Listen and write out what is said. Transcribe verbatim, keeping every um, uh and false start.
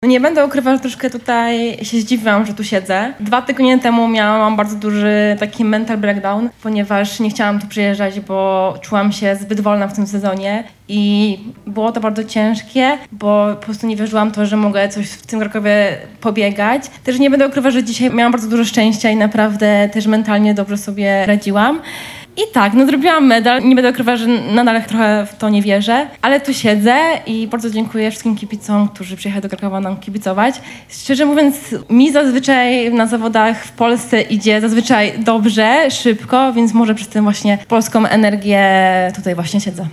No nie będę ukrywać, że troszkę tutaj się zdziwiłam, że tu siedzę. Dwa tygodnie temu miałam bardzo duży taki mental breakdown, ponieważ nie chciałam tu przyjeżdżać, bo czułam się zbyt wolna w tym sezonie i było to bardzo ciężkie, bo po prostu nie wierzyłam w to, że mogę coś w tym Krakowie pobiegać. Też nie będę ukrywać, że dzisiaj miałam bardzo dużo szczęścia i naprawdę też mentalnie dobrze sobie radziłam. I tak, no zrobiłam medal. Nie będę ukrywać, że nadal trochę w to nie wierzę, ale tu siedzę i bardzo dziękuję wszystkim kibicom, którzy przyjechali do Krakowa nam kibicować. Szczerze mówiąc, mi zazwyczaj na zawodach w Polsce idzie zazwyczaj dobrze, szybko, więc może przez tę właśnie polską energię tutaj właśnie siedzę.